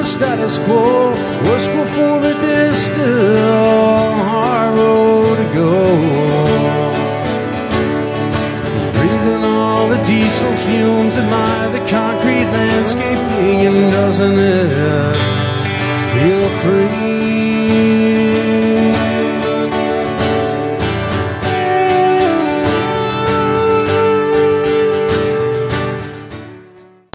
the status quo was before, but there's still a hard road to go. Breathing all the diesel fumes, admire the concrete landscaping, and doesn't it feel free?